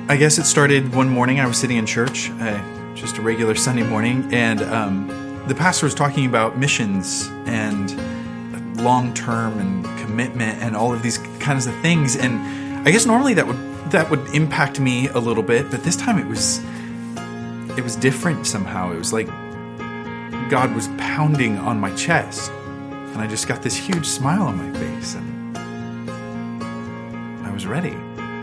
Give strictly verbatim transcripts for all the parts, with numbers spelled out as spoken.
I guess it started one morning. I was sitting in church, uh, just a regular Sunday morning, and um, the pastor was talking about missions and long-term and commitment and all of these kinds of things. And I guess normally that would that would impact me a little bit, but this time it was it was different somehow. It was like God was pounding on my chest, and I just got this huge smile on my face, and I was ready.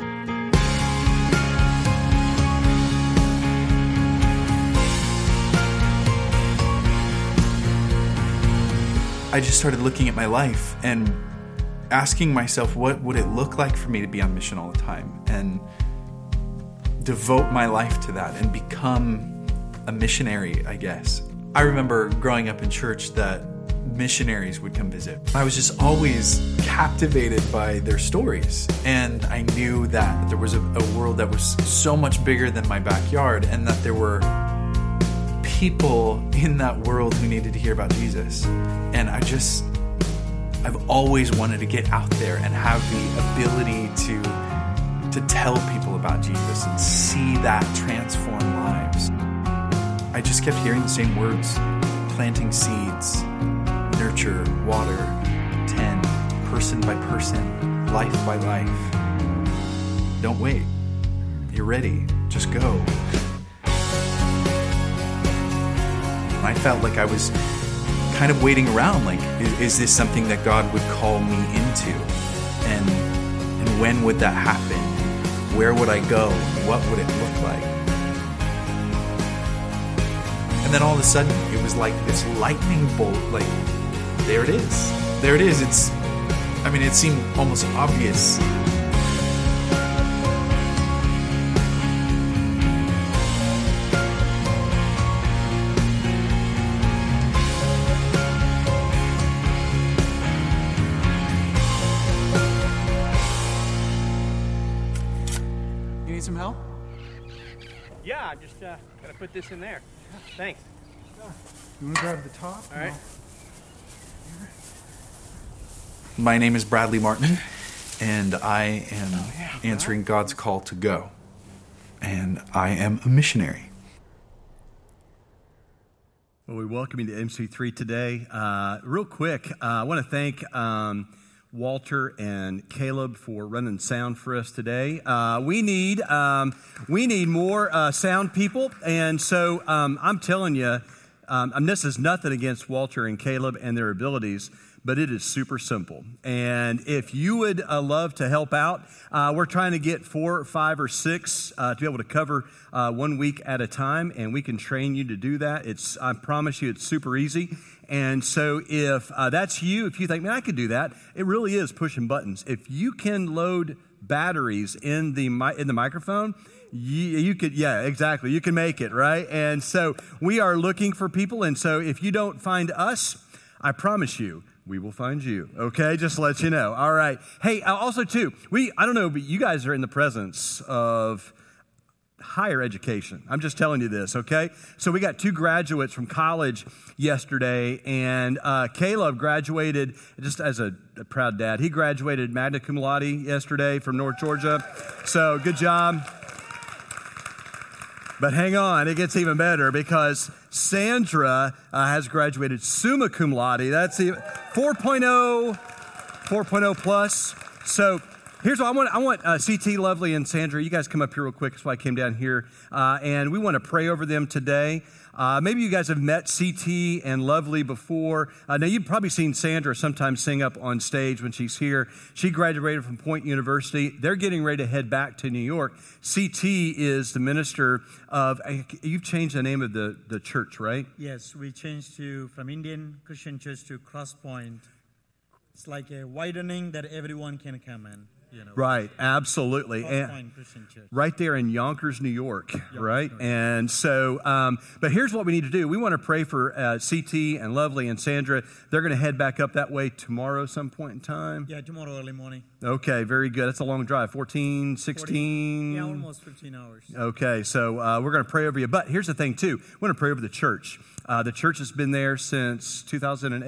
I just started looking at my life and asking myself, what would it look like for me to be on mission all the time, and devote my life to that and become a missionary, I guess. I remember growing up in church that missionaries would come visit. I was just always captivated by their stories, and I knew that there was a, a world that was so much bigger than my backyard, and that there were people in that world who needed to hear about Jesus. And I just, I've always wanted to get out there and have the ability to to tell people about Jesus and see that transform lives. I just kept hearing the same words: planting seeds, nurture, water, tend, person by person, life by life. Don't wait. You're ready. Just go. I felt like I was kind of waiting around, like, is, is this something that God would call me into? And and when would that happen? Where would I go? What would it look like? And then all of a sudden, it was like this lightning bolt, like, there it is. There it is. It's, I mean, it seemed almost obvious. Some help? Yeah, I just uh, gotta put this in there. Thanks. You want to grab the top? All right. My name is Bradley Martin, and I am oh, yeah. answering God's call to go. And I am a missionary. Well, we welcome you to M C three today. Uh, real quick, uh, I want to thank um, Walter and Caleb for running sound for us today. Uh, we need um, we need more uh, sound people, and so um, I'm telling you, um, and this is nothing against Walter and Caleb and their abilities, but it is super simple. And if you would uh, love to help out, uh, we're trying to get four, five, or six uh, to be able to cover uh, one week at a time, and we can train you to do that. It's I promise you, it's super easy. And so if uh, that's you, if you think, man, I could do that, it really is pushing buttons. If you can load batteries in the mi- in the microphone, you, you could, yeah, exactly. You can make it, right? And so we are looking for people. And so if you don't find us, I promise you, we will find you, okay? Just to let you know. All right. Hey, uh, also, too, we, I don't know, but you guys are in the presence of higher education. I'm just telling you this, okay? So we got two graduates from college yesterday, and uh, Caleb graduated, just as a, a proud dad, he graduated magna cum laude yesterday from North Georgia. So good job. But hang on, it gets even better because Sandra uh, has graduated summa cum laude. That's four point oh, four point oh plus. So here's what I want. I want uh, C T, Lovely, and Sandra. You guys come up here real quick. That's why I came down here. Uh, and we want to pray over them today. Uh, maybe you guys have met C T and Lovely before. Uh, now, you've probably seen Sandra sometimes sing up on stage when she's here. She graduated from Point University. They're getting ready to head back to New York. C T is the minister of, you've changed the name of the, the church, right? Yes, we changed to from Indian Christian Church to Cross Point. It's like a widening that everyone can come in. You know, right, absolutely. And right there in Yonkers, New York, Yonkers, right? York. And so, um, but here's what we need to do. We want to pray for uh, C T and Lovely and Sandra. They're going to head back up that way tomorrow some point in time. Yeah, tomorrow early morning. Okay, very good. That's a long drive, fourteen, sixteen? forty, yeah, almost fifteen hours. Okay, so uh, we're going to pray over you. But here's the thing, too. We're going to pray over the church. Uh, the church has been there since two thousand eight.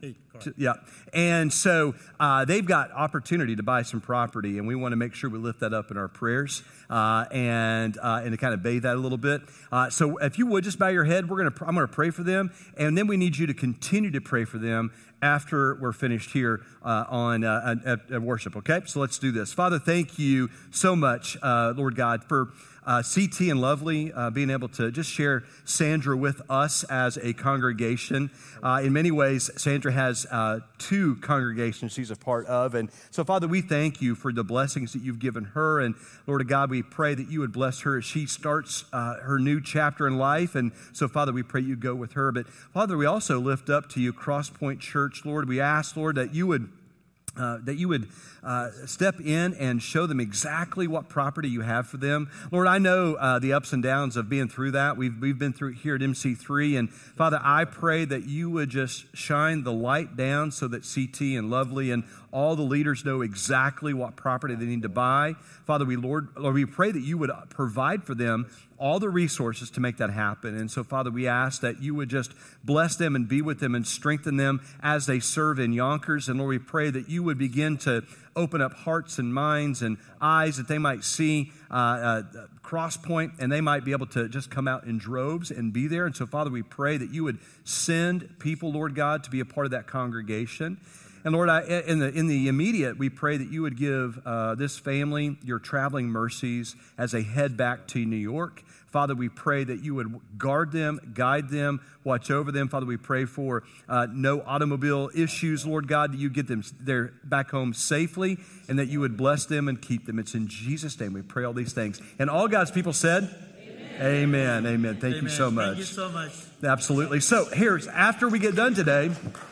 Eight, correct. To- yeah. And so uh, they've got opportunity to buy some property, and we want to make sure we lift that up in our prayers uh, and uh, and to kind of bathe that a little bit. Uh, so if you would just bow your head, we're gonna I'm going to pray for them, and then we need you to continue to pray for them after we're finished here uh, on uh, at, at worship. Okay, so let's do this. Father, thank you so much, uh, Lord God, for Uh, C T and Lovely uh, being able to just share Sandra with us as a congregation. Uh, in many ways, Sandra has uh, two congregations she's a part of. And so, Father, we thank you for the blessings that you've given her. And Lord of God, we pray that you would bless her as she starts uh, her new chapter in life. And so, Father, we pray you go with her. But, Father, we also lift up to you Crosspoint Church, Lord. We ask, Lord, that you would Uh, that you would uh, step in and show them exactly what property you have for them. Lord, I know uh, the ups and downs of being through that. We've, we've been through it here at M C three. And Father, I pray that you would just shine the light down so that C T and Lovely and all the leaders know exactly what property they need to buy. Father, we Lord, Lord, we pray that you would provide for them all the resources to make that happen. And so, Father, we ask that you would just bless them and be with them and strengthen them as they serve in Yonkers. And Lord, we pray that you would begin to open up hearts and minds and eyes that they might see uh, uh, Crosspoint, and they might be able to just come out in droves and be there. And so, Father, we pray that you would send people, Lord God, to be a part of that congregation. And Lord, I, in the in the immediate, we pray that you would give uh, this family your traveling mercies as they head back to New York. Father, we pray that you would guard them, guide them, watch over them. Father, we pray for uh, no automobile issues, Lord God, that you get them there back home safely, and that you would bless them and keep them. It's in Jesus' name we pray all these things. And all God's people said, Amen. Amen. Amen. Thank Amen. you so much. Thank you so much. Absolutely. So here's, after we get done today,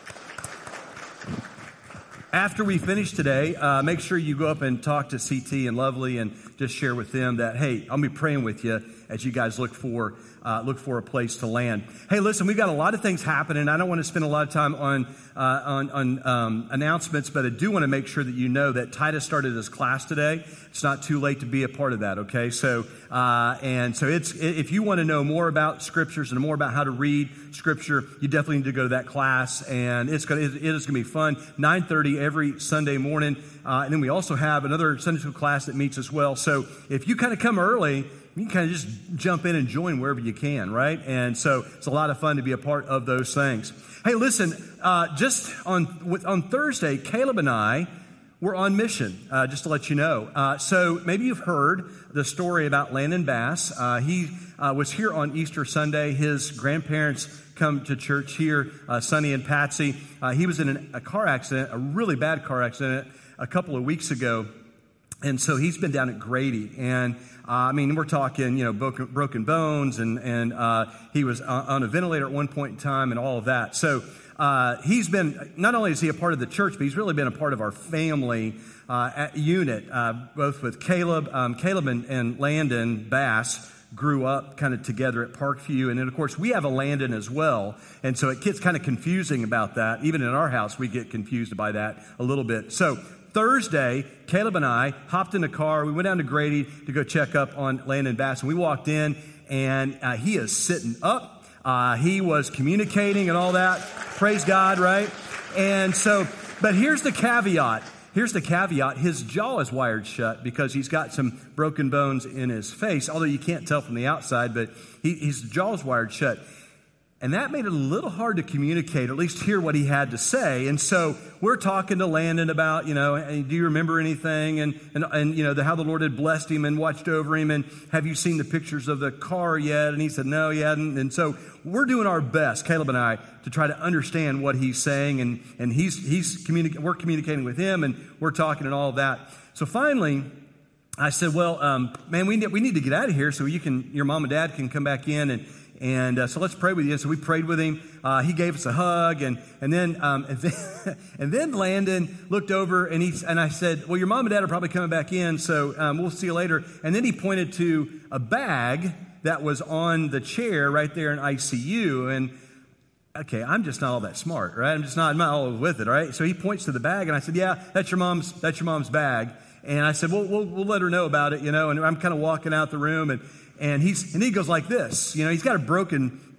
After we finish today, uh, make sure you go up and talk to C T and Lovely and just share with them that, hey, I'll be praying with you as you guys look for uh, look for a place to land. Hey, listen, we've got a lot of things happening. I don't want to spend a lot of time on uh, on, on um, announcements, but I do want to make sure that you know that Titus started his class today. It's not too late to be a part of that, okay? So, uh, and so it's if you want to know more about Scriptures and more about how to read Scripture, you definitely need to go to that class, and it's going to, it is going to be fun. nine thirty every Sunday morning, uh, and then we also have another Sunday school class that meets as well. So if you kind of come early, you can kind of just jump in and join wherever you can, right? And so it's a lot of fun to be a part of those things. Hey, listen, uh, just on on Thursday, Caleb and I were on mission, uh, just to let you know. Uh, so maybe you've heard the story about Landon Bass. Uh, he uh, was here on Easter Sunday. His grandparents come to church here, uh, Sonny and Patsy. Uh, he was in an, a car accident, a really bad car accident, a couple of weeks ago. And so he's been down at Grady. And uh, I mean, we're talking, you know, broken, broken bones, and, and uh, he was on a ventilator at one point in time and all of that. So uh, he's been, not only is he a part of the church, but he's really been a part of our family uh, unit, uh, both with Caleb. Um, Caleb and, and Landon Bass grew up kind of together at Parkview. And then, of course, we have a Landon as well. And so it gets kind of confusing about that. Even in our house, we get confused by that a little bit. So Thursday, Caleb and I hopped in the car. We went down to Grady to go check up on Landon Bass. And we walked in, and uh, he is sitting up. Uh, he was communicating and all that. Praise God, right? And so, but here's the caveat. Here's the caveat. His jaw is wired shut because he's got some broken bones in his face, although you can't tell from the outside, but he, his jaw is wired shut. And that made it a little hard to communicate, or at least hear what he had to say. And so we're talking to Landon about, you know, hey, do you remember anything? And, and, and you know, the, how the Lord had blessed him and watched over him. And have you seen the pictures of the car yet? And he said, no, he hadn't. And so we're doing our best, Caleb and I, to try to understand what he's saying. And, and he's, he's communi- we're communicating with him, and we're talking and all of that. So finally, I said, well, um, man, we need, we need to get out of here so you can, your mom and dad can come back in, and And uh, so let's pray with you. So we prayed with him. Uh, he gave us a hug, and and then um, and then, and then Landon looked over, and he and I said, "Well, your mom and dad are probably coming back in, so um, we'll see you later." And then he pointed to a bag that was on the chair right there in I C U, and okay, I'm just not all that smart, right? I'm just not, I'm not all with it, right? So he points to the bag, and I said, "Yeah, that's your mom's. That's your mom's bag." And I said, "Well, we'll, we'll let her know about it, you know." And I'm kind of walking out the room, and. And he's and he goes like this, you know. He's got a broken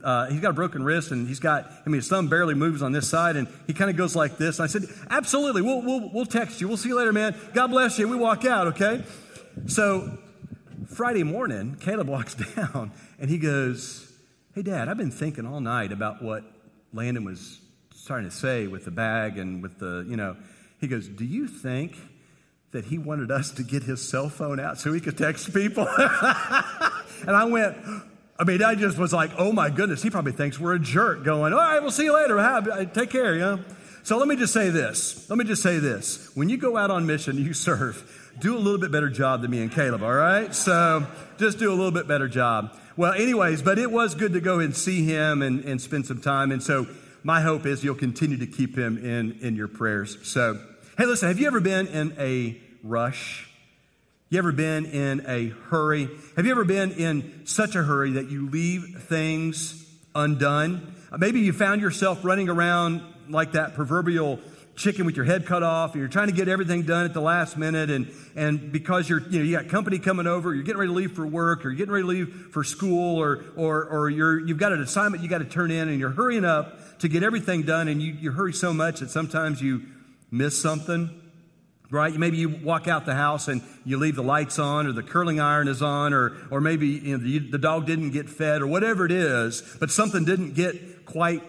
uh, he's got a broken wrist, and he's got, I mean, his thumb barely moves on this side, and he kind of goes like this. And I said, absolutely, we'll, we'll, we'll text you. We'll see you later, man. God bless you. We walk out, okay? So Friday morning, Caleb walks down, and he goes, hey, Dad, I've been thinking all night about what Landon was starting to say with the bag and with the, you know, he goes, do you think that he wanted us to get his cell phone out so he could text people? And I went, I mean, I just was like, oh my goodness, he probably thinks we're a jerk going, all right, we'll see you later. Have, take care, you know? So let me just say this. Let me just say this. When you go out on mission, you serve, do a little bit better job than me and Caleb, all right? So just do a little bit better job. Well, anyways, but it was good to go and see him and, and spend some time. And so my hope is you'll continue to keep him in, in your prayers. So, hey, listen, have you ever been in a rush? You ever been in a hurry? Have you ever been in such a hurry that you leave things undone? Maybe you found yourself running around like that proverbial chicken with your head cut off, and you're trying to get everything done at the last minute, and and because you're you know you got company coming over, you're getting ready to leave for work, or you're getting ready to leave for school, or or or you're you've got an assignment you got to turn in, and you're hurrying up to get everything done, and you you hurry so much that sometimes you miss something. Right? Maybe you walk out the house and you leave the lights on, or the curling iron is on, or or maybe you know, the, the dog didn't get fed, or whatever it is, but something didn't get quite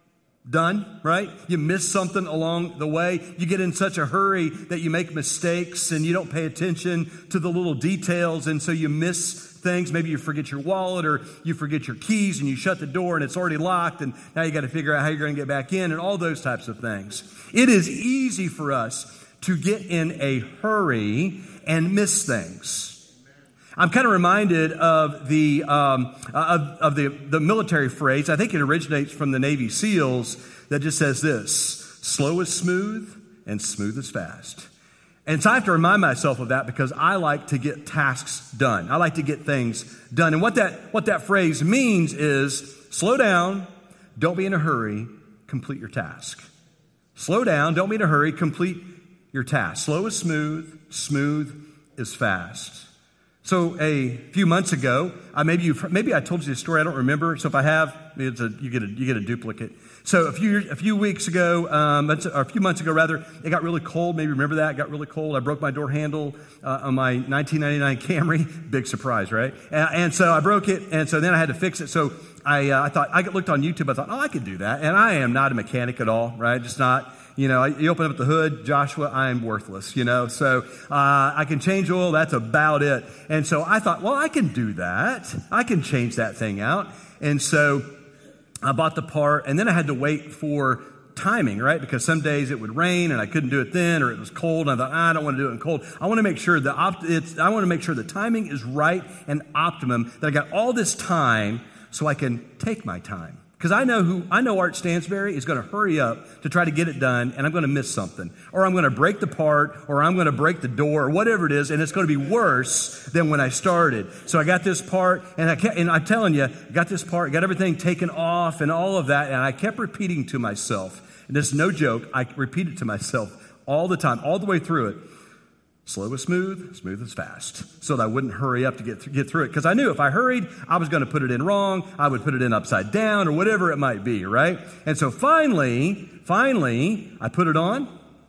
done, right? You miss something along the way. You get in such a hurry that you make mistakes and you don't pay attention to the little details, and so you miss things. Maybe you forget your wallet, or you forget your keys and you shut the door and it's already locked, and now you got to figure out how you're going to get back in, and all those types of things. It is easy for us to get in a hurry and miss things. I'm kind of reminded of the um, of, of the, the military phrase. I think it originates from the Navy SEALs that just says this: slow is smooth and smooth is fast. And so I have to remind myself of that because I like to get tasks done. I like to get things done. And what that what that phrase means is slow down, don't be in a hurry, complete your task. Slow down, don't be in a hurry, complete your task. Slow is smooth, smooth is fast. So a few months ago, I maybe you maybe I told you this story. I don't remember. So if I have, it's a, you get a you get a duplicate. So a few a few weeks ago, um, or a few months ago rather, it got really cold. Maybe you remember that. It got really cold. I broke my door handle uh, on my nineteen ninety-nine Camry. Big surprise, right? And, and so I broke it, and so then I had to fix it. So I uh, I thought I looked on YouTube. I thought, oh, I could do that. And I am not a mechanic at all, right? Just not. You know, you open up the hood, Joshua, I am worthless, you know, so uh, I can change oil, that's about it. And so I thought, well, I can do that. I can change that thing out. And so I bought the part, and then I had to wait for timing, right? Because some days it would rain and I couldn't do it then, or it was cold, and I thought, ah, I don't want to do it in cold. I want to make sure the op- it's, I want to make sure the timing is right and optimum, that I got all this time so I can take my time. Because I know who I know Art Stansberry is going to hurry up to try to get it done, and I'm going to miss something. Or I'm going to break the part, or I'm going to break the door, or whatever it is, and it's going to be worse than when I started. So I got this part, and, I kept, and I'm telling you, I got this part, got everything taken off and all of that, and I kept repeating to myself, and this is no joke, I repeated to myself all the time, all the way through it, slow is smooth, smooth is fast, so that I wouldn't hurry up to get, th- get through it. Because I knew if I hurried, I was going to put it in wrong, I would put it in upside down, or whatever it might be, right? And so finally, finally, I put it on,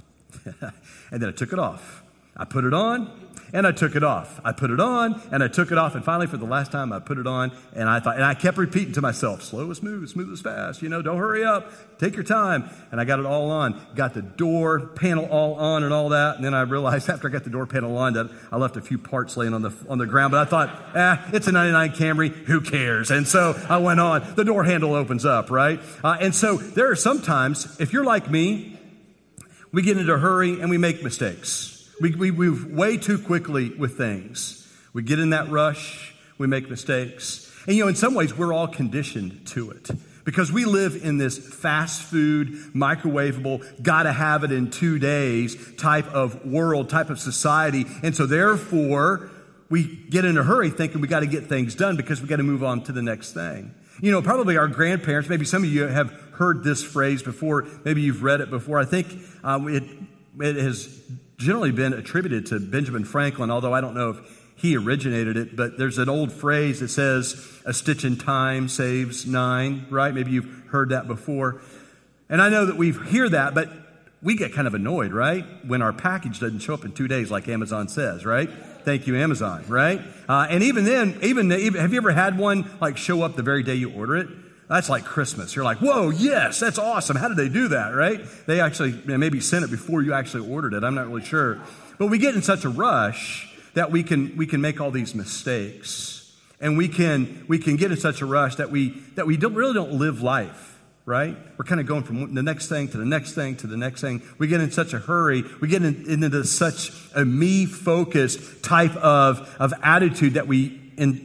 and then I took it off. I put it on, and I took it off. I put it on, and I took it off, and finally, for the last time, I put it on, and I thought, and I kept repeating to myself, slow is smooth, smooth is fast, you know, don't hurry up, take your time. And I got it all on, got the door panel all on and all that, and then I realized after I got the door panel on that I left a few parts laying on the on the ground, but I thought, eh, it's a ninety-nine Camry, who cares? And so I went on, the door handle opens up, right? Uh, and so there are sometimes, if you're like me, we get into a hurry and we make mistakes. We, we move way too quickly with things. We get in that rush, we make mistakes. And you know, in some ways, we're all conditioned to it. Because we live in this fast food, microwavable, gotta have it in two days type of world, type of society. And so therefore, we get in a hurry thinking we gotta get things done because we gotta move on to the next thing. You know, probably our grandparents, maybe some of you have heard this phrase before, maybe you've read it before. I think um, it, it has generally been attributed to Benjamin Franklin, although I don't know if he originated it, but there's an old phrase that says, a stitch in time saves nine, right? Maybe you've heard that before. And I know that we hear that, but we get kind of annoyed, right? When our package doesn't show up in two days like Amazon says, right? Thank you, Amazon, right? Uh, and even then, even, even have you ever had one like show up the very day you order it? That's like Christmas. You're like, whoa, yes, that's awesome. How did they do that, right? They actually maybe sent it before you actually ordered it. I'm not really sure. But we get in such a rush that we can we can make all these mistakes. And we can we can get in such a rush that we that we don't really don't live life, right? We're kind of going from the next thing to the next thing to the next thing. We get in such a hurry. We get in, into such a me-focused type of, of attitude that we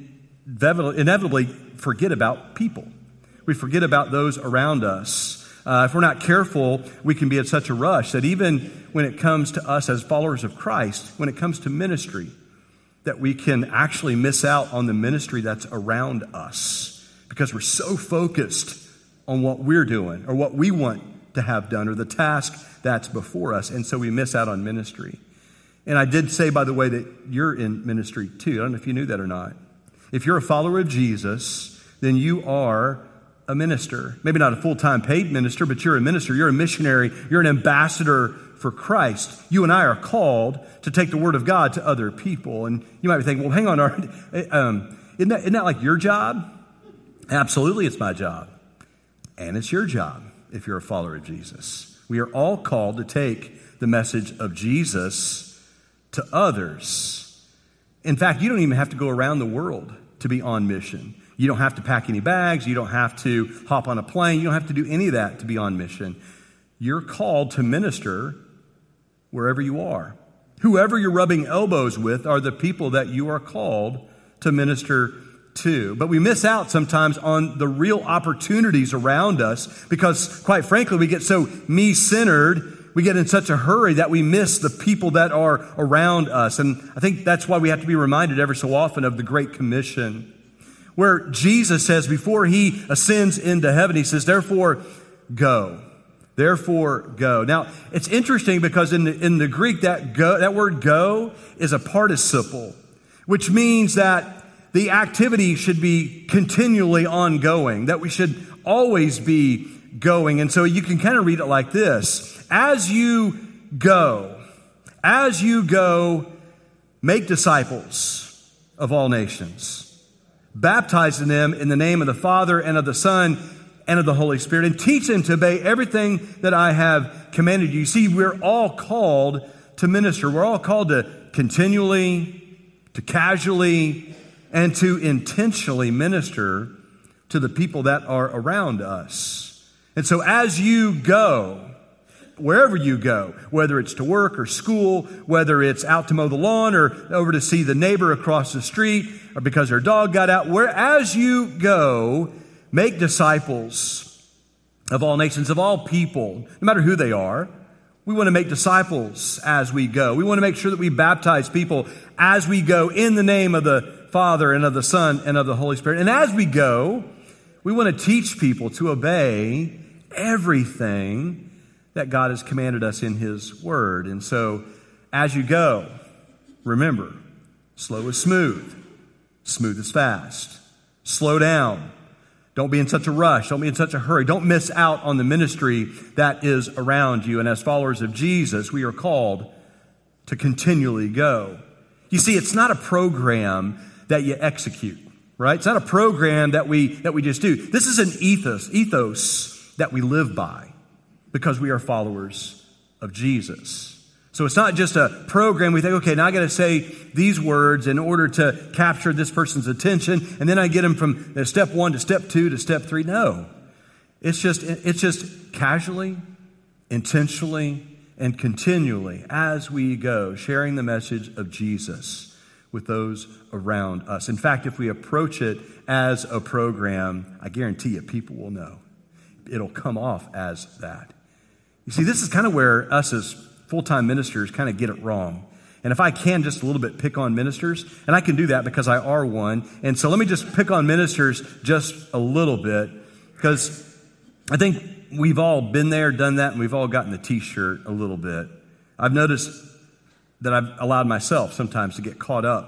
inevitably forget about people. We forget about those around us. Uh, if we're not careful, we can be in such a rush that even when it comes to us as followers of Christ, when it comes to ministry, that we can actually miss out on the ministry that's around us because we're so focused on what we're doing or what we want to have done or the task that's before us. And so we miss out on ministry. And I did say, by the way, that you're in ministry too. I don't know if you knew that or not. If you're a follower of Jesus, then you are a minister. Maybe not a full-time paid minister, but you're a minister. You're a missionary. You're an ambassador for Christ. You and I are called to take the word of God to other people. And you might be thinking, well, hang on, um, isn't that, isn't that like your job? Absolutely, it's my job. And it's your job if you're a follower of Jesus. We are all called to take the message of Jesus to others. In fact, you don't even have to go around the world to be on mission. You don't have to pack any bags. You don't have to hop on a plane. You don't have to do any of that to be on mission. You're called to minister wherever you are. Whoever you're rubbing elbows with are the people that you are called to minister to. But we miss out sometimes on the real opportunities around us because, quite frankly, we get so me-centered. We get in such a hurry that we miss the people that are around us. And I think that's why we have to be reminded ever so often of the Great Commission, where Jesus says before he ascends into heaven, he says, therefore, go. Therefore, go. Now, it's interesting because in the, in the Greek, that go, that word go is a participle, which means that the activity should be continually ongoing, that we should always be going. And so you can kind of read it like this. As you go, as you go, make disciples of all nations, baptizing them in the name of the Father and of the Son and of the Holy Spirit, and teach them to obey everything that I have commanded you. See, we're all called to minister. We're all called to continually, to casually, and to intentionally minister to the people that are around us. And so as you go, wherever you go, whether it's to work or school, whether it's out to mow the lawn or over to see the neighbor across the street or because their dog got out, where as you go, make disciples of all nations, of all people, no matter who they are. We want to make disciples as we go. We want to make sure that we baptize people as we go in the name of the Father and of the Son and of the Holy Spirit. And as we go, we want to teach people to obey everything that God has commanded us in His Word. And so, as you go, remember, slow is smooth, smooth is fast. Slow down. Don't be in such a rush. Don't be in such a hurry. Don't miss out on the ministry that is around you. And as followers of Jesus, we are called to continually go. You see, it's not a program that you execute, right? It's not a program that we that we just do. This is an ethos, ethos that we live by because we are followers of Jesus. So it's not just a program. We think, okay, now I got to say these words in order to capture this person's attention, and then I get them from step one to step two to step three. No, it's just it's just casually, intentionally, and continually as we go, sharing the message of Jesus with those around us. In fact, if we approach it as a program, I guarantee you, people will know. It'll come off as that. You see, this is kind of where us as full-time ministers kind of get it wrong. And if I can just a little bit pick on ministers, and I can do that because I are one. And so let me just pick on ministers just a little bit, because I think we've all been there, done that, and we've all gotten the t-shirt a little bit. I've noticed that I've allowed myself sometimes to get caught up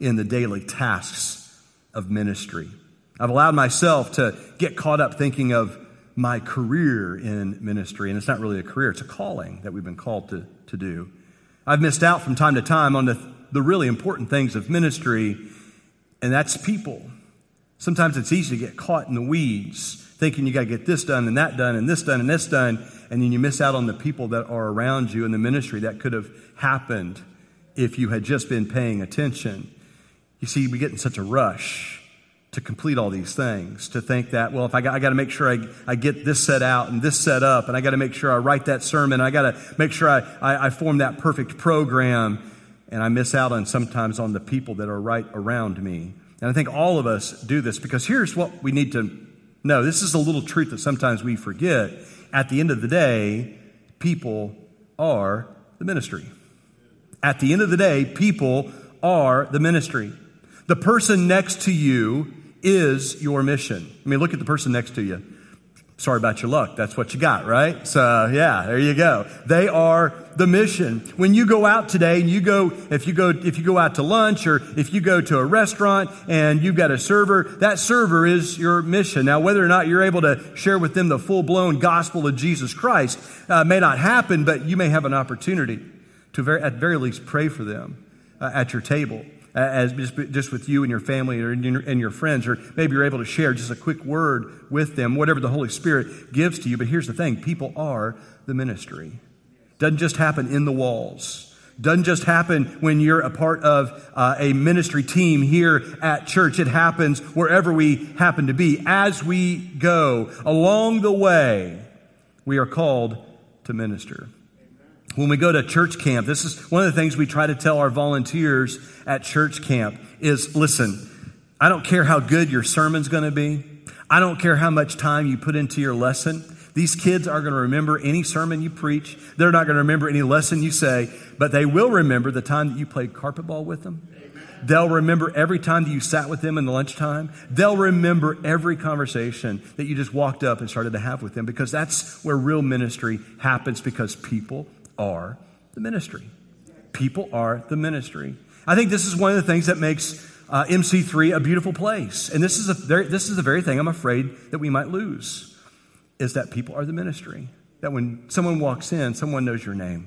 in the daily tasks of ministry. I've allowed myself to get caught up thinking of my career in ministry, and it's not really a career, it's a calling that we've been called to, to do. I've missed out from time to time on the, the really important things of ministry, and that's people. Sometimes it's easy to get caught in the weeds, thinking you got to get this done and that done and this done and this done, and then you miss out on the people that are around you in the ministry that could have happened if you had just been paying attention. You see, we get in such a rush to complete all these things, to think that, well, if I got, I got to make sure I, I get this set out and this set up, and I got to make sure I write that sermon, I got to make sure I, I, I form that perfect program, and I miss out on sometimes on the people that are right around me. And I think all of us do this, because here's what we need to know. This is a little truth that sometimes we forget. At the end of the day, people are the ministry. At the end of the day, people are the ministry. The person next to you is your mission. I mean, look at the person next to you. Sorry about your luck. That's what you got, right? So, yeah, there you go. They are the mission. When you go out today and you go, if you go, if you go out to lunch or if you go to a restaurant and you've got a server, that server is your mission. Now, whether or not you're able to share with them the full-blown gospel of Jesus Christ uh, may not happen, but you may have an opportunity to, very, at very least, pray for them uh, at your table. As just, just with you and your family or and your, and your friends, or maybe you're able to share just a quick word with them, whatever the Holy Spirit gives to you. But here's the thing, people are the ministry. Doesn't just happen in the walls. Doesn't just happen when you're a part of uh, a ministry team here at church. It happens wherever we happen to be. As we go along the way, we are called to minister. When we go to church camp, this is one of the things we try to tell our volunteers at church camp is, listen, I don't care how good your sermon's going to be. I don't care how much time you put into your lesson. These kids are going to remember any sermon you preach. They're not going to remember any lesson you say, but they will remember the time that you played carpet ball with them. They'll remember every time that you sat with them in the lunchtime. They'll remember every conversation that you just walked up and started to have with them, because that's where real ministry happens, because people are the ministry. People are the ministry. I think this is one of the things that makes uh, M C three a beautiful place. And this is a very, this is the very thing I'm afraid that we might lose, is that people are the ministry. That when someone walks in, someone knows your name.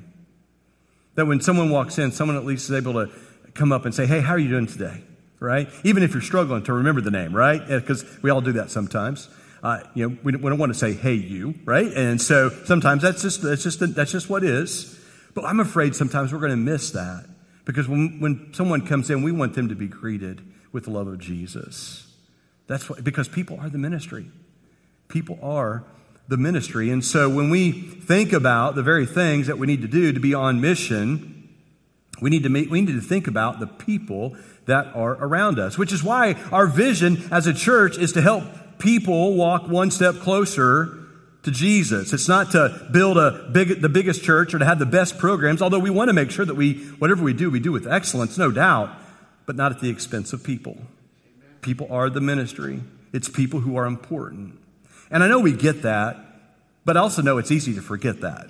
That when someone walks in, someone at least is able to come up and say, hey, how are you doing today? Right? Even if you're struggling to remember the name, right? Because we all do that sometimes. Uh, you know, we don't, we don't want to say, hey, you, right? And so sometimes that's just, that's just, that's just what is. But I'm afraid sometimes we're going to miss that, because when, when someone comes in, we want them to be greeted with the love of Jesus. That's what, because people are the ministry. People are the ministry. And so when we think about the very things that we need to do to be on mission, we need to meet, we need to think about the people that are around us, which is why our vision as a church is to help people walk one step closer to Jesus. It's not to build a big, the biggest church or to have the best programs, although we want to make sure that we, whatever we do, we do with excellence, no doubt, but not at the expense of people. People are the ministry. It's people who are important. And I know we get that, but I also know it's easy to forget that.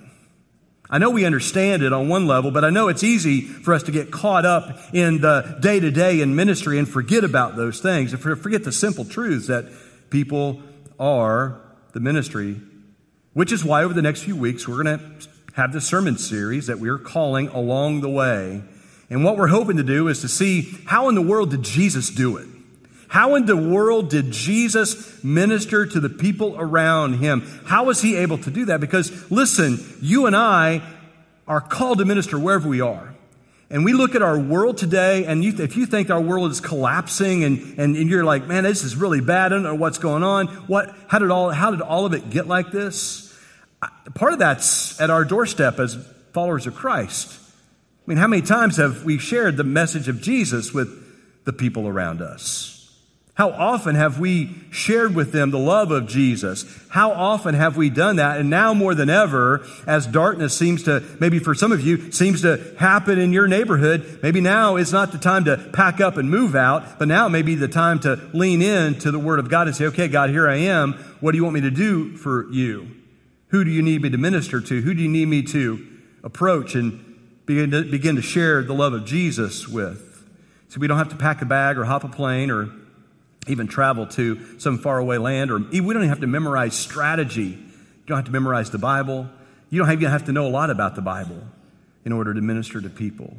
I know we understand it on one level, but I know it's easy for us to get caught up in the day-to-day in ministry and forget about those things, and forget the simple truths that people are the ministry, which is why over the next few weeks we're going to have this sermon series that we're calling Along the Way. And what we're hoping to do is to see, how in the world did Jesus do it? How in the world did Jesus minister to the people around him? How was he able to do that? Because listen, you and I are called to minister wherever we are. And we look at our world today, and you, if you think our world is collapsing, and, and, and you're like, man, this is really bad, I don't know what's going on. What, how did all, how did all of it get like this? Part of that's at our doorstep as followers of Christ. I mean, how many times have we shared the message of Jesus with the people around us? How often have we shared with them the love of Jesus? How often have we done that? And now more than ever, as darkness seems to, maybe for some of you, seems to happen in your neighborhood, maybe now is not the time to pack up and move out, but now may be the time to lean in to the Word of God and say, okay, God, here I am. What do you want me to do for you? Who do you need me to minister to? Who do you need me to approach and begin to, begin to share the love of Jesus with? So we don't have to pack a bag or hop a plane or even travel to some faraway land, or we don't even have to memorize strategy. You don't have to memorize the Bible. You don't even have to know a lot about the Bible in order to minister to people.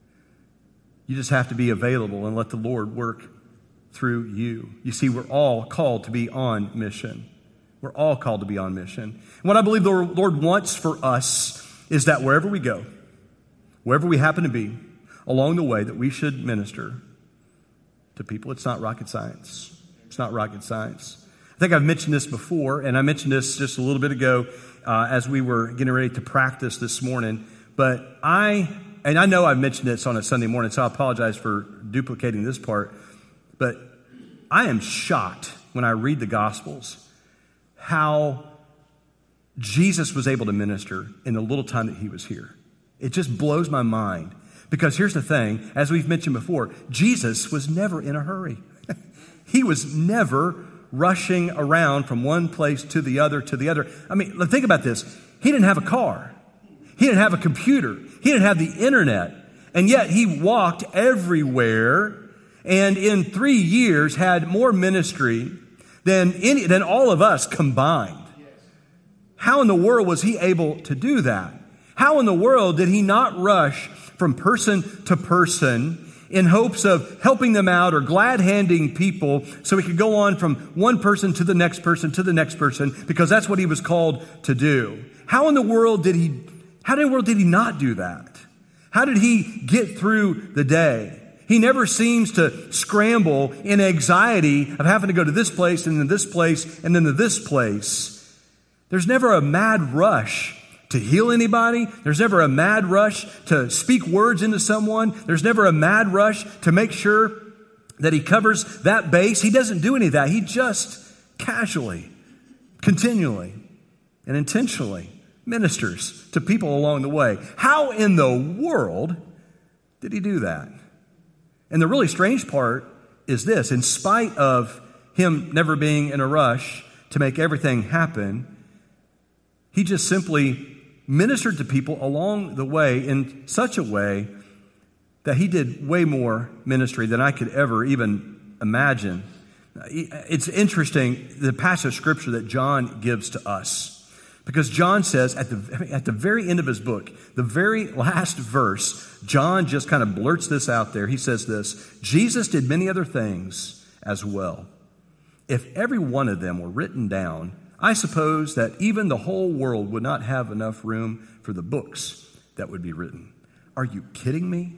You just have to be available and let the Lord work through you. You see, we're all called to be on mission. We're all called to be on mission. And what I believe the Lord wants for us is that wherever we go, wherever we happen to be, along the way, that we should minister to people. It's not rocket science. It's not rocket science. I think I've mentioned this before, and I mentioned this just a little bit ago uh, as we were getting ready to practice this morning. But I, and I know I've mentioned this on a Sunday morning, so I apologize for duplicating this part. But I am shocked when I read the Gospels how Jesus was able to minister in the little time that he was here. It just blows my mind. Because here's the thing, as we've mentioned before, Jesus was never in a hurry. He was never rushing around from one place to the other to the other. I mean, think about this. He didn't have a car. He didn't have a computer. He didn't have the internet. And yet he walked everywhere, and in three years had more ministry than any, than all of us combined. How in the world was he able to do that? How in the world did he not rush from person to person in hopes of helping them out or glad-handing people so he could go on from one person to the next person to the next person, because that's what he was called to do? How in the world did he, how in the world did he not do that? How did he get through the day? He never seems to scramble in anxiety of having to go to this place and then this place and then to this place. There's never a mad rush to heal anybody. There's never a mad rush to speak words into someone. There's never a mad rush to make sure that he covers that base. He doesn't do any of that. He just casually, continually, and intentionally ministers to people along the way. How in the world did he do that? And the really strange part is this: in spite of him never being in a rush to make everything happen, he just simply ministered to people along the way in such a way that he did way more ministry than I could ever even imagine. It's interesting, the passage of scripture that John gives to us, because John says at the, at the very end of his book, the very last verse, John just kind of blurts this out there. He says this: Jesus did many other things as well. If every one of them were written down, I suppose that even the whole world would not have enough room for the books that would be written. Are you kidding me?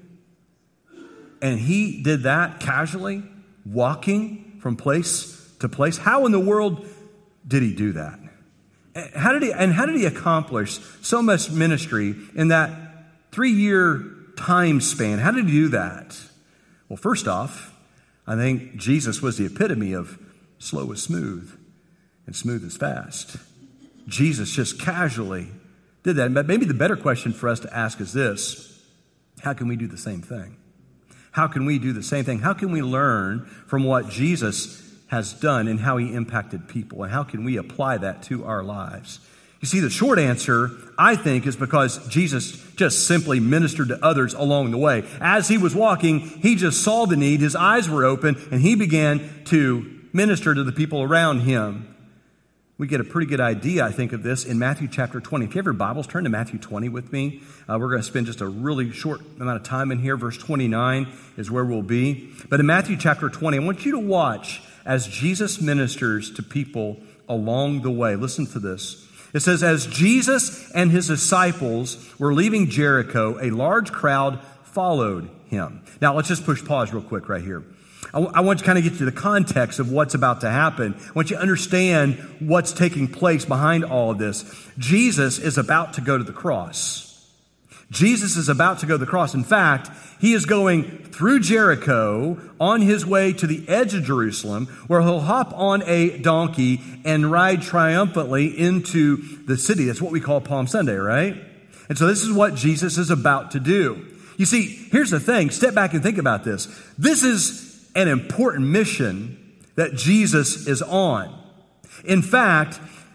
And he did that casually, walking from place to place. How in the world did he do that? How did he, and how did he accomplish so much ministry in that three-year time span? How did he do that? Well, first off, I think Jesus was the epitome of slow is smooth and smooth is fast. Jesus just casually did that. But maybe the better question for us to ask is this: how can we do the same thing? How can we do the same thing? How can we learn from what Jesus has done and how he impacted people? And how can we apply that to our lives? You see, the short answer, I think, is because Jesus just simply ministered to others along the way. As he was walking, he just saw the need, his eyes were open, and he began to minister to the people around him. We get a pretty good idea, I think, of this in Matthew chapter twenty. If you have your Bibles, turn to Matthew twenty with me. Uh, we're going to spend just a really short amount of time in here. Verse twenty-nine is where we'll be. But in Matthew chapter twenty, I want you to watch as Jesus ministers to people along the way. Listen to this. It says, as Jesus and his disciples were leaving Jericho, a large crowd followed him. Now, let's just push pause real quick right here. I, w- I want to kind of get to the context of what's about to happen. I want you to understand what's taking place behind all of this. Jesus is about to go to the cross. Jesus is about to go to the cross. In fact, he is going through Jericho on his way to the edge of Jerusalem, where he'll hop on a donkey and ride triumphantly into the city. That's what we call Palm Sunday, right? And so this is what Jesus is about to do. You see, here's the thing. Step back and think about this. This is an important mission that Jesus is on. In fact,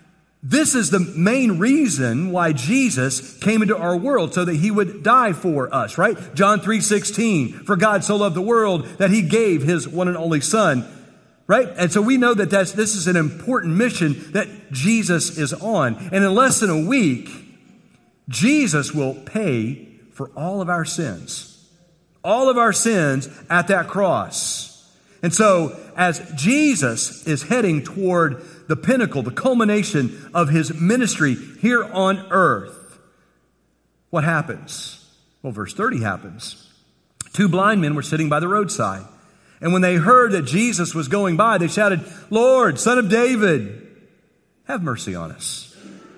This is the main reason why Jesus came into our world, so that he would die for us, right? John three sixteen, for God so loved the world that he gave his one and only son, right? And so we know that that's, this is an important mission that Jesus is on. And in less than a week, Jesus will pay for all of our sins. All of our sins at that cross. And so as Jesus is heading toward the pinnacle, the culmination of his ministry here on earth, what happens? Well, verse thirty happens. Two blind men were sitting by the roadside. And when they heard that Jesus was going by, they shouted, Lord, Son of David, have mercy on us.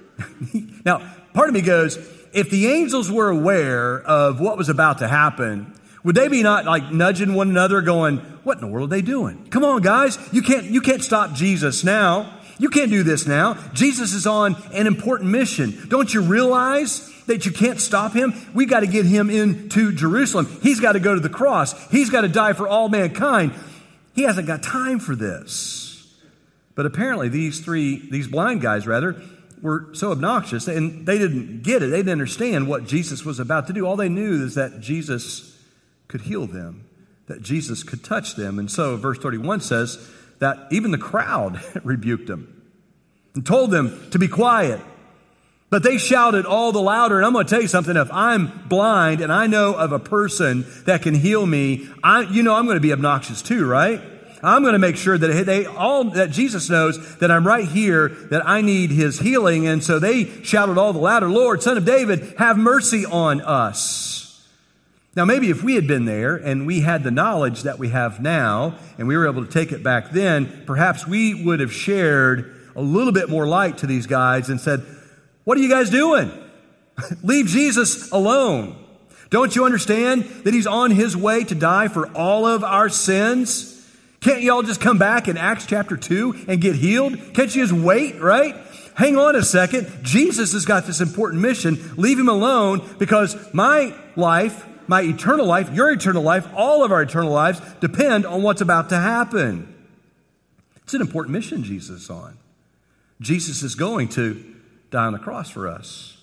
Now, part of me goes, if the angels were aware of what was about to happen, would they be not like nudging one another going, what in the world are they doing? Come on, guys. You can't, you can't stop Jesus now. You can't do this now. Jesus is on an important mission. Don't you realize that you can't stop him? We got to get him into Jerusalem. He's got to go to the cross. He's got to die for all mankind. He hasn't got time for this. But apparently these three, these blind guys rather, were so obnoxious and they didn't get it. They didn't understand what Jesus was about to do. All they knew is that Jesus could heal them, that Jesus could touch them. And so verse thirty-one says that even the crowd rebuked them and told them to be quiet. But they shouted all the louder. And I'm going to tell you something. If I'm blind and I know of a person that can heal me, I, you know I'm going to be obnoxious too, right? I'm going to make sure that they all, that Jesus knows that I'm right here, that I need his healing. And so they shouted all the louder, Lord, Son of David, have mercy on us. Now, maybe if we had been there and we had the knowledge that we have now and we were able to take it back then, perhaps we would have shared a little bit more light to these guys and said, what are you guys doing? Leave Jesus alone. Don't you understand that he's on his way to die for all of our sins? Can't you all just come back in Acts chapter two and get healed? Can't you just wait, right? Hang on a second. Jesus has got this important mission. Leave him alone, because my life, my eternal life, your eternal life, all of our eternal lives depend on what's about to happen. It's an important mission Jesus is on. Jesus is going to die on the cross for us.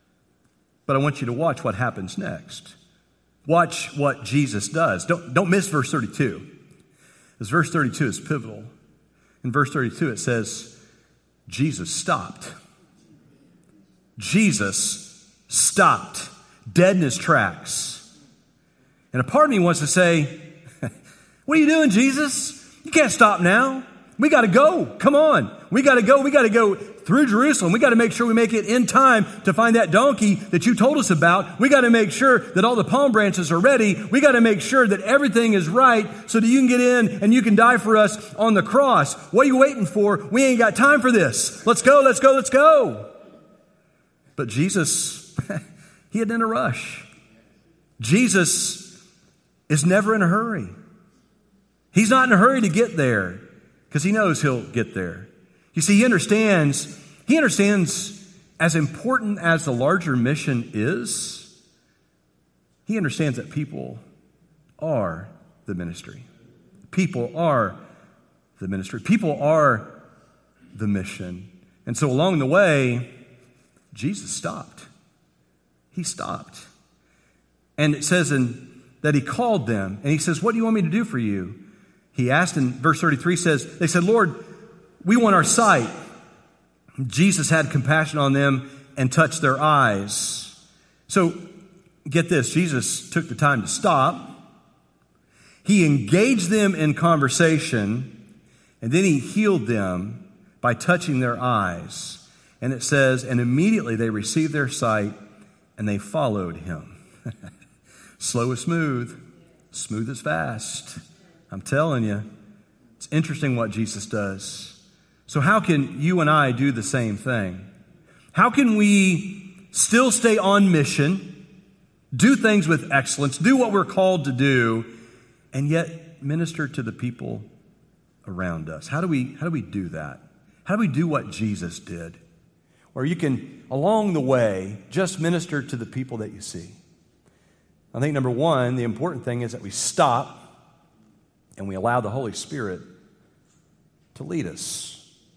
But I want you to watch what happens next. Watch what Jesus does. Don't, don't miss verse thirty-two. Because verse thirty-two is pivotal. In verse thirty-two it says, Jesus stopped. Jesus stopped, dead in his tracks. And a part of me wants to say, what are you doing, Jesus? You can't stop now. We got to go. Come on. We got to go. We got to go through Jerusalem. We got to make sure we make it in time to find that donkey that you told us about. We got to make sure that all the palm branches are ready. We got to make sure that everything is right so that you can get in and you can die for us on the cross. What are you waiting for? We ain't got time for this. Let's go. Let's go. Let's go. But Jesus, he isn't in a rush. Jesus is never in a hurry. He's not in a hurry to get there, because he knows he'll get there. You see, he understands, he understands as important as the larger mission is, he understands that people are the ministry. People are the ministry. People are the mission. And so along the way, Jesus stopped. He stopped. And it says in, that he called them, and he says, what do you want me to do for you? He asked in verse thirty-three says, they said, Lord, we want our sight. Jesus had compassion on them and touched their eyes. So get this, Jesus took the time to stop. He engaged them in conversation, and then he healed them by touching their eyes. And it says, and immediately they received their sight and they followed him. Slow is smooth, smooth is fast. I'm telling you, it's interesting what Jesus does. So how can you and I do the same thing? How can we still stay on mission, do things with excellence, do what we're called to do, and yet minister to the people around us? How do we, how do we do that? How do we do what Jesus did? Where you can, along the way, just minister to the people that you see. I think number one, the important thing is that we stop and we allow the Holy Spirit to lead us.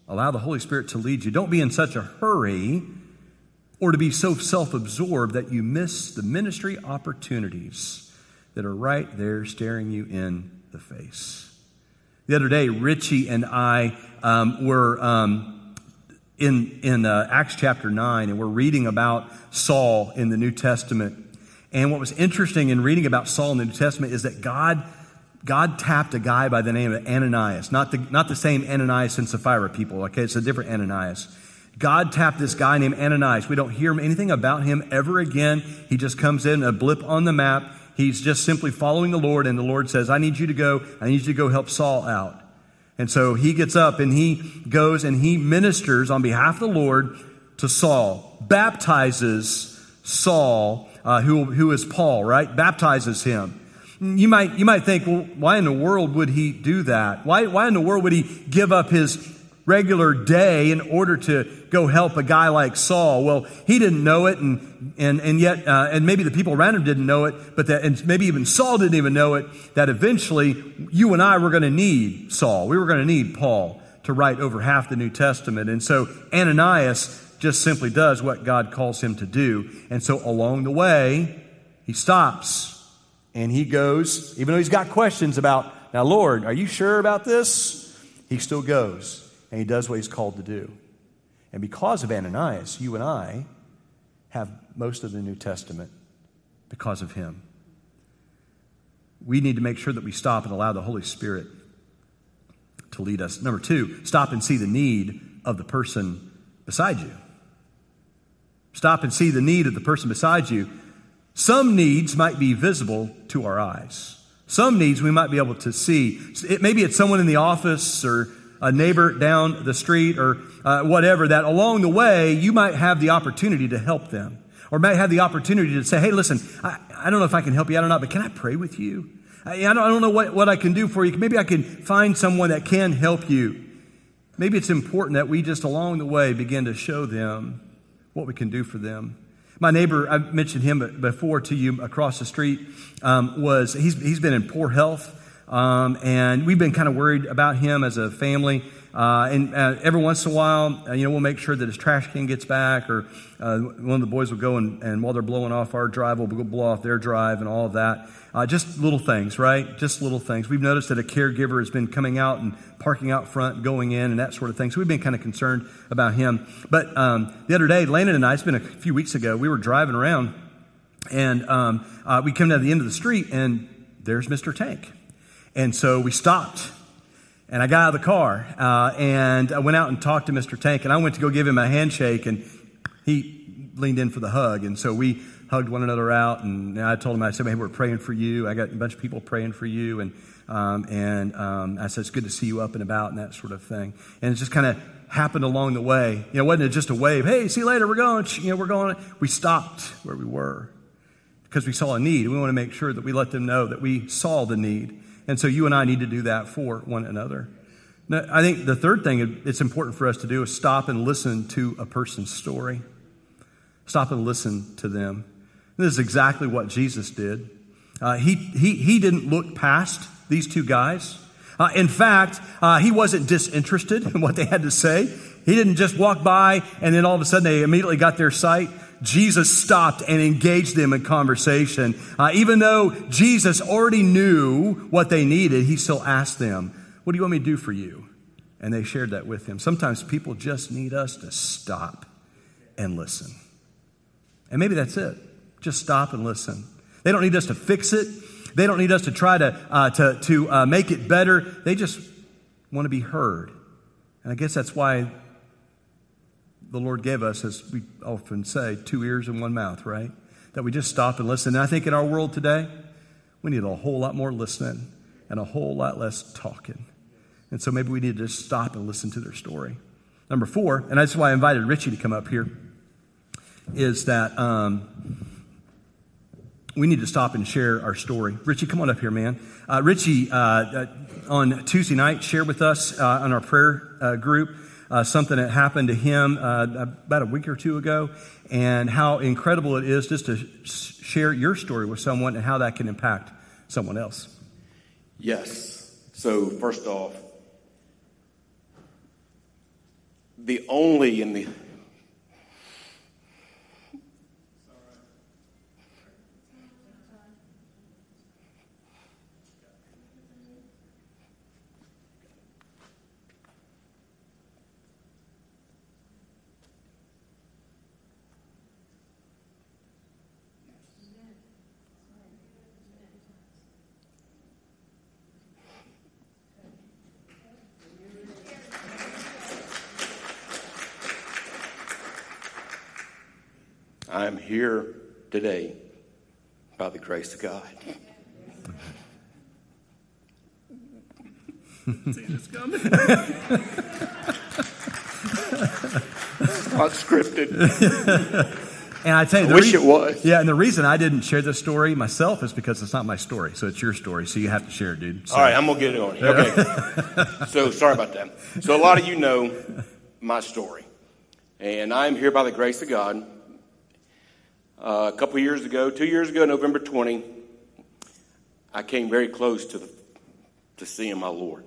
Allow the Holy Spirit to lead you. Don't be in such a hurry or to be so self-absorbed that you miss the ministry opportunities that are right there staring you in the face. The other day, Richie and I um, were um, in, in uh, Acts chapter nine, and we're reading about Saul in the New Testament. And what was interesting in reading about Saul in the New Testament is that God God tapped a guy by the name of Ananias, not the, not the same Ananias and Sapphira people, okay? It's a different Ananias. God tapped this guy named Ananias. We don't hear anything about him ever again. He just comes in, a blip on the map. He's just simply following the Lord, and the Lord says, I need you to go, I need you to go help Saul out. And so he gets up and he goes and he ministers on behalf of the Lord to Saul, baptizes Saul, uh, who, who is Paul, right? Baptizes him. You might, you might think, well, why in the world would he do that? Why, why in the world would he give up his regular day in order to go help a guy like Saul? Well, he didn't know it, and and and yet, uh, and maybe the people around him didn't know it, but that, and maybe even Saul didn't even know it, that eventually you and I were going to need Saul. We were going to need Paul to write over half the New Testament. And so Ananias just simply does what God calls him to do. And so along the way, he stops. And he goes, even though he's got questions about, now, Lord, are you sure about this? He still goes, and he does what he's called to do. And because of Ananias, you and I have most of the New Testament because of him. We need to make sure that we stop and allow the Holy Spirit to lead us. Number two, stop and see the need of the person beside you. Stop and see the need of the person beside you. Some needs might be visible to our eyes. Some needs we might be able to see. It, maybe it's someone in the office or a neighbor down the street or uh, whatever, that along the way you might have the opportunity to help them. Or might have the opportunity to say, hey, listen, I, I don't know if I can help you out or not, but can I pray with you? I, I, don't, I don't know what, what I can do for you. Maybe I can find someone that can help you. Maybe it's important that we just along the way begin to show them what we can do for them. My neighbor, I've mentioned him before to you across the street, um, was, he's he's been in poor health, um, and we've been kind of worried about him as a family. Uh, and uh, every once in a while, uh, you know, we'll make sure that his trash can gets back, or uh, one of the boys will go and, and while they're blowing off our drive, we'll go blow off their drive and all of that. Uh, just little things, right? Just little things. We've noticed that a caregiver has been coming out and parking out front, going in, and that sort of thing. So we've been kind of concerned about him. But um, the other day, Landon and I, it's been a few weeks ago, we were driving around, and um, uh, we come down to the end of the street, and there's Mister Tank. And so we stopped, and I got out of the car, uh, and I went out and talked to Mister Tank, and I went to go give him a handshake, and he leaned in for the hug. And so we hugged one another out, and I told him, I said, hey, we're praying for you. I got a bunch of people praying for you, and um, and um, I said, it's good to see you up and about and that sort of thing. And it just kind of happened along the way. You know, it wasn't just a wave, hey, see you later, we're going, you know, we're going. We stopped where we were because we saw a need. We want to make sure that we let them know that we saw the need. And so you and I need to do that for one another. Now, I think the third thing it's important for us to do is stop and listen to a person's story. Stop and listen to them. This is exactly what Jesus did. Uh, he, he, he didn't look past these two guys. Uh, in fact, uh, he wasn't disinterested in what they had to say. He didn't just walk by and then all of a sudden they immediately got their sight. Jesus stopped and engaged them in conversation. Uh, even though Jesus already knew what they needed, he still asked them, what do you want me to do for you? And they shared that with him. Sometimes people just need us to stop and listen. And maybe that's it. Just stop and listen. They don't need us to fix it. They don't need us to try to uh, to, to uh, make it better. They just want to be heard. And I guess that's why the Lord gave us, as we often say, two ears and one mouth, right? That we just stop and listen. And I think in our world today, we need a whole lot more listening and a whole lot less talking. And so maybe we need to just stop and listen to their story. Number four, and that's why I invited Richie to come up here, is that um, we need to stop and share our story. Richie, come on up here, man. Uh, Richie, uh, uh, on Tuesday night, shared with us uh, on our prayer uh, group uh, something that happened to him uh, about a week or two ago, and how incredible it is just to sh- share your story with someone and how that can impact someone else. Yes. So first off, the only and the I'm here today by the grace of God. See this coming? It's not scripted. And I tell you, I the wish reason, it was. Yeah, and the reason I didn't share this story myself is because it's not my story. So it's your story. So you have to share it, dude. So. All right, I'm going to get it on. Okay. So sorry about that. So a lot of you know my story. And I'm here by the grace of God. Uh, a couple of years ago, two years ago, November twentieth, I came very close to the, to seeing my Lord.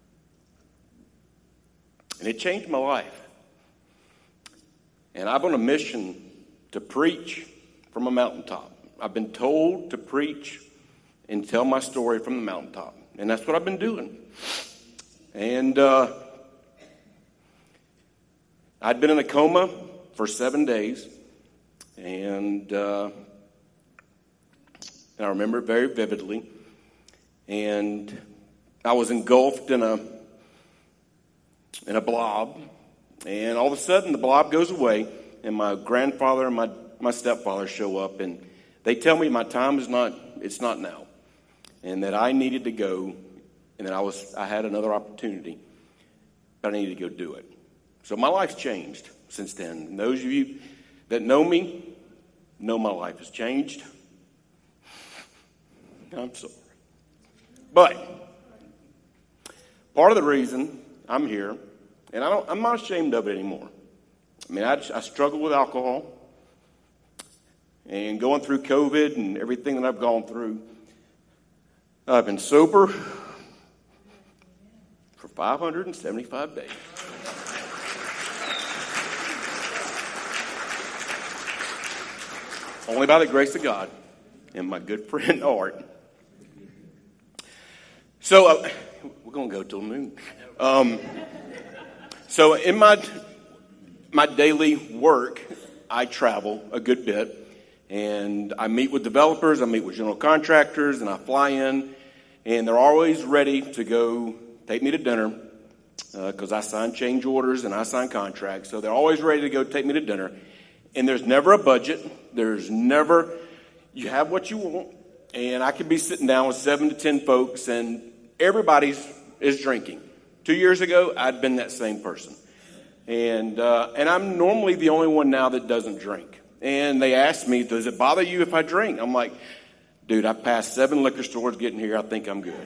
And it changed my life. And I'm on a mission to preach from a mountaintop. I've been told to preach and tell my story from the mountaintop. And that's what I've been doing. And uh, I'd been in a coma for seven days. And, uh, and I remember it very vividly. And I was engulfed in a in a blob. And all of a sudden, the blob goes away. And my grandfather and my, my stepfather show up. And they tell me my time is not, it's not now. And that I needed to go. And that I was, I had another opportunity. But I needed to go do it. So my life's changed since then. And those of you that know me, know my life has changed. I'm sorry. But part of the reason I'm here, and I don't, I'm not ashamed of it anymore. I mean, I, I struggle with alcohol. And going through COVID and everything that I've gone through, I've been sober for five hundred seventy-five days. Only by the grace of God and my good friend Art. So uh, we're going to go till noon. Um, so in my my daily work, I travel a good bit, and I meet with developers, I meet with general contractors, and I fly in, and they're always ready to go take me to dinner because uh, I sign change orders and I sign contracts. So they're always ready to go take me to dinner. And there's never a budget. There's never, you have what you want. And I could be sitting down with seven to ten folks and everybody's is drinking. Two years ago, I'd been that same person. And uh, and I'm normally the only one now that doesn't drink. And they asked me, does it bother you if I drink? I'm like, dude, I passed seven liquor stores getting here. I think I'm good.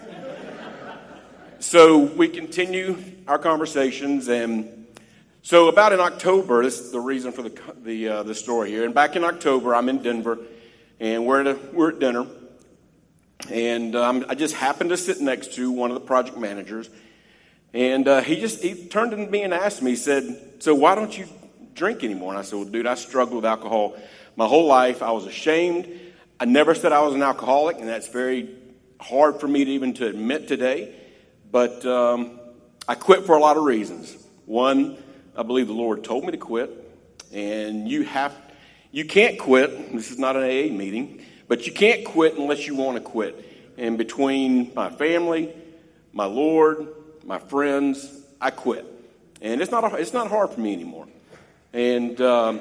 So we continue our conversations, and so about in October, this is the reason for the the uh, the story here. And back in October, I'm in Denver, and we're at a, we're at dinner, and um, I just happened to sit next to one of the project managers, and uh, he just he turned to me and asked me. He said, "So why don't you drink anymore?" And I said, "Well, dude, I struggled with alcohol my whole life. I was ashamed. I never said I was an alcoholic, and that's very hard for me to even to admit today. But um, I quit for a lot of reasons. One, I believe the Lord told me to quit, and you have, you can't quit. This is not an A A meeting, but you can't quit unless you want to quit. And between my family, my Lord, my friends, I quit, and it's not it's not hard for me anymore. And um,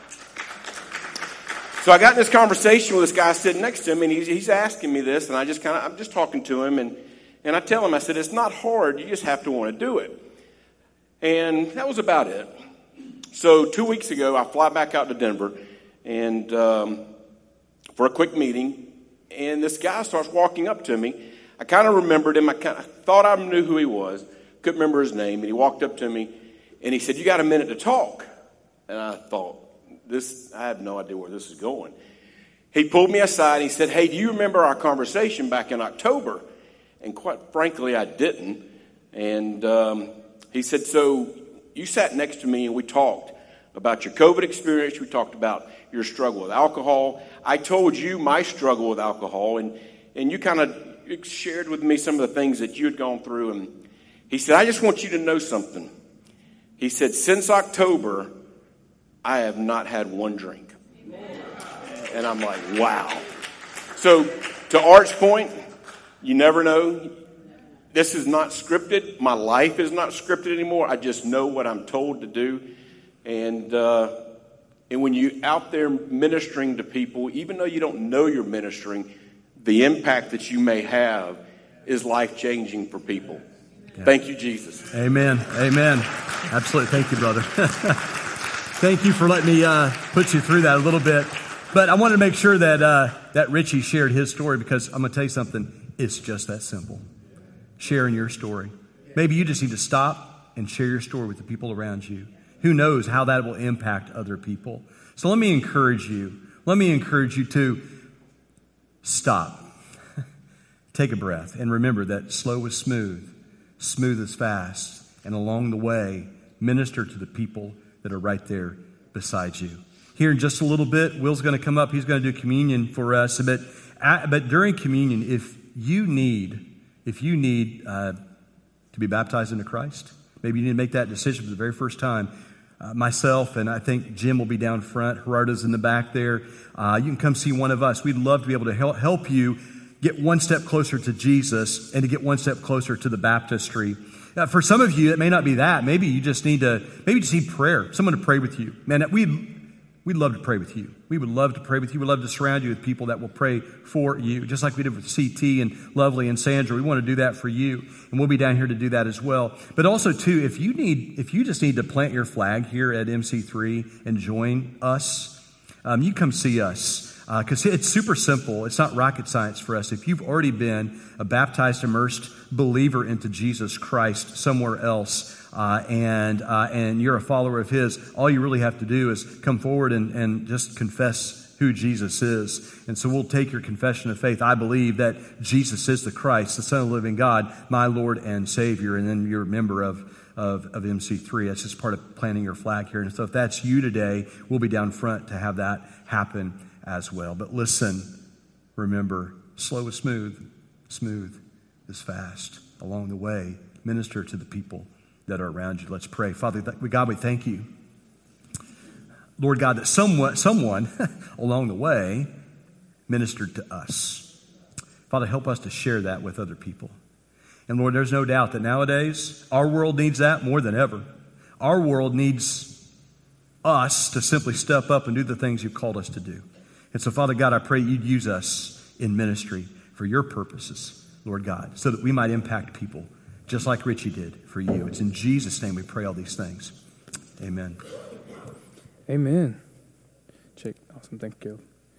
so I got in this conversation with this guy sitting next to him, and he's, he's asking me this, and I just kind of I'm just talking to him, and and I tell him, I said, it's not hard. You just have to want to do it. And that was about it. So two weeks ago, I fly back out to Denver and um, for a quick meeting, and this guy starts walking up to me. I kind of remembered him. I kind of thought I knew who he was. Couldn't remember his name. And he walked up to me, and he said, "You got a minute to talk?" And I thought, this, I have no idea where this is going. He pulled me aside, and he said, "Hey, do you remember our conversation back in October?" And quite frankly, I didn't. And um, he said, "So you sat next to me and we talked about your COVID experience. We talked about your struggle with alcohol. I told you my struggle with alcohol, and, and you kind of shared with me some of the things that you had gone through. And he said, I just want you to know something. He said, since October, I have not had one drink. Amen. And I'm like, wow. So to Art's point, you never know. This is not scripted. My life is not scripted anymore. I just know what I'm told to do. And uh, and when you're out there ministering to people, even though you don't know you're ministering, the impact that you may have is life-changing for people. Yeah. Thank you, Jesus. Amen. Amen. Absolutely. Thank you, brother. Thank you for letting me uh, put you through that a little bit. But I wanted to make sure that uh, that Richie shared his story, because I'm going to tell you something. It's just that simple. Sharing your story. Maybe you just need to stop and share your story with the people around you. Who knows how that will impact other people? So let me encourage you. Let me encourage you to stop. Take a breath and remember that slow is smooth, smooth is fast, and along the way, minister to the people that are right there beside you. Here in just a little bit, Will's going to come up. He's going to do communion for us. But, but during communion, if you need, if you need uh, to be baptized into Christ, maybe you need to make that decision for the very first time. Uh, myself, and I think Jim will be down front. Gerardo's in the back there. Uh, you can come see one of us. We'd love to be able to help, help you get one step closer to Jesus and to get one step closer to the baptistry. Uh, for some of you, it may not be that. Maybe you just need to, maybe you just need prayer, someone to pray with you. Man, we We'd love to pray with you. We would love to pray with you. We'd love to surround you with people that will pray for you, just like we did with C T and Lovely and Sandra. We want to do that for you, and we'll be down here to do that as well. But also, too, if you need, if you just need to plant your flag here at M C three and join us, um, you come see us. Because uh, it's super simple. It's not rocket science for us. If you've already been a baptized, immersed believer into Jesus Christ somewhere else, uh, and uh, and you're a follower of His, all you really have to do is come forward and, and just confess who Jesus is. And so we'll take your confession of faith. I believe that Jesus is the Christ, the Son of the living God, my Lord and Savior. And then you're a member of Of, of M C three. That's just part of planting your flag here. And so if that's you today, we'll be down front to have that happen as well. But listen, remember, slow is smooth, smooth is fast. Along the way, minister to the people that are around you. Let's pray. Father God, we thank you, Lord God, that someone, someone along the way ministered to us. Father, help us to share that with other people. And Lord, there's no doubt that nowadays our world needs that more than ever. Our world needs us to simply step up and do the things you've called us to do. And so, Father God, I pray you'd use us in ministry for your purposes, Lord God, so that we might impact people just like Richie did for you. It's in Jesus' name we pray all these things. Amen. Amen. Jake, awesome. Thank you.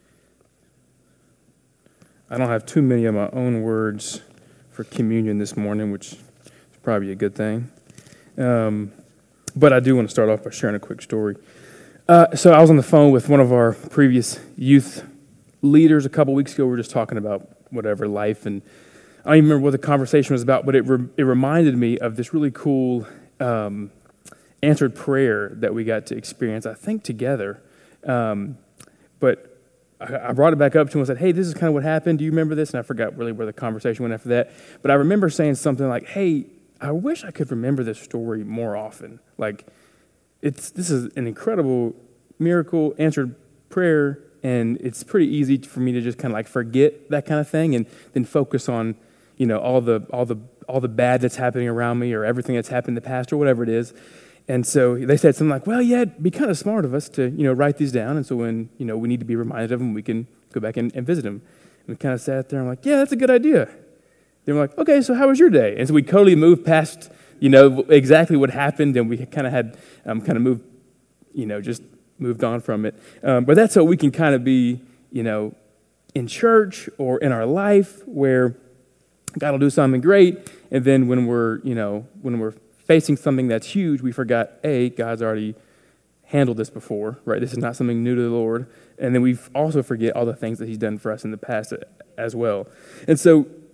I don't have too many of my own words for communion this morning, which is probably a good thing. Um, but I do want to start off by sharing a quick story. Uh, so I was on the phone with one of our previous youth leaders a couple weeks ago. We were just talking about whatever, life, and I don't even remember what the conversation was about, but it re- it reminded me of this really cool um, answered prayer that we got to experience, I think, together. Um, but I brought it back up to him and said, hey, this is kind of what happened. Do you remember this? And I forgot really where the conversation went after that. But I remember saying something like, hey, I wish I could remember this story more often. Like, it's this is an incredible miracle, answered prayer, and it's pretty easy for me to just kind of like forget that kind of thing and then focus on, you know, all the all the all the bad that's happening around me or everything that's happened in the past or whatever it is. And so they said something like, well, yeah, it'd be kind of smart of us to, you know, write these down. And so when, you know, we need to be reminded of them, we can go back and, and visit them. And we kind of sat there and I'm like, yeah, that's a good idea. They were like, okay, so how was your day? And so we totally moved past, you know, exactly what happened. And we kind of had um, kind of moved, you know, just moved on from it. Um, but that's how we can kind of be, you know, in church or in our life where God will do something great. And then when we're, you know, when we're facing something that's huge, we forgot, A, God's already handled this before, right? This is not something new to the Lord. And then we also forget all the things that He's done for us in the past as well. And so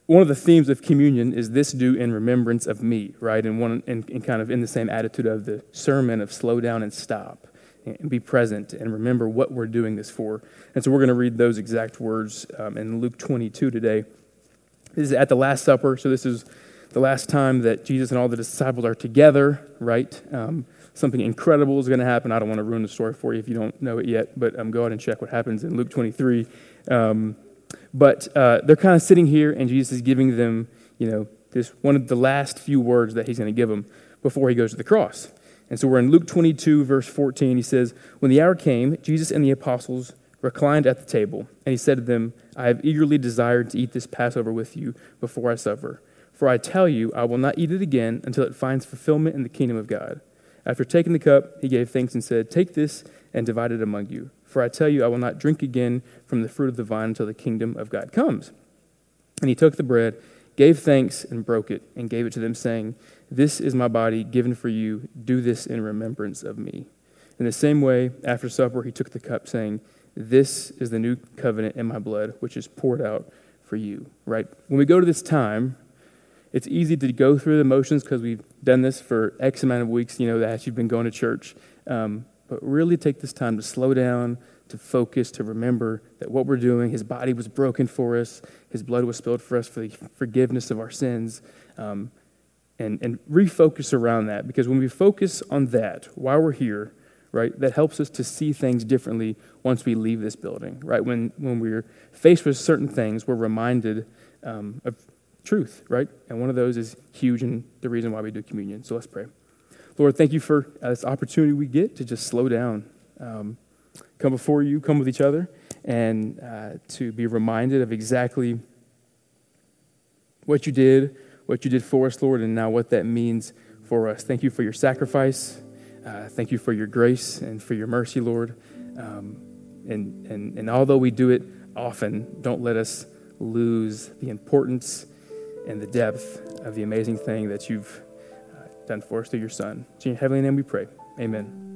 one of the themes of communion is this do in remembrance of me, right? And one and, and kind of in the same attitude of the sermon of slow down and stop and be present and remember what we're doing this for. And so we're going to read those exact words um, in Luke twenty-two today. This is at the Last Supper, so this is the last time that Jesus and all the disciples are together, right? Um, something incredible is going to happen. I don't want to ruin the story for you if you don't know it yet, but um, go ahead and check what happens in Luke twenty-three. Um, but uh, they're kind of sitting here, and Jesus is giving them, you know, this one of the last few words that he's going to give them before he goes to the cross. And so we're in Luke twenty-two, verse fourteen. He says, "When the hour came, Jesus and the apostles reclined at the table, and he said to them, I have eagerly desired to eat this Passover with you before I suffer. For I tell you, I will not eat it again until it finds fulfillment in the kingdom of God. After taking the cup, he gave thanks and said, Take this and divide it among you. For I tell you, I will not drink again from the fruit of the vine until the kingdom of God comes. And he took the bread, gave thanks, and broke it, and gave it to them, saying, This is my body given for you. Do this in remembrance of me. In the same way, after supper, he took the cup, saying, This is the new covenant in my blood, which is poured out for you." Right? When we go to this time, it's easy to go through the motions because we've done this for X amount of weeks, you know, that you've been going to church. Um, but really take this time to slow down, to focus, to remember that what we're doing, his body was broken for us, his blood was spilled for us for the forgiveness of our sins, um, and, and refocus around that. Because when we focus on that while we're here, right, that helps us to see things differently once we leave this building, right? When, when we're faced with certain things, we're reminded um, of truth, right? And one of those is huge and the reason why we do communion. So let's pray. Lord, thank you for uh, this opportunity we get to just slow down, um, come before you, come with each other, and uh, to be reminded of exactly what you did, what you did for us, Lord, and now what that means for us. Thank you for your sacrifice. Uh, thank you for your grace and for your mercy, Lord. Um, and, and, and although we do it often, don't let us lose the importance and the depth of the amazing thing that you've uh, done for us through your Son. In your heavenly name we pray. Amen.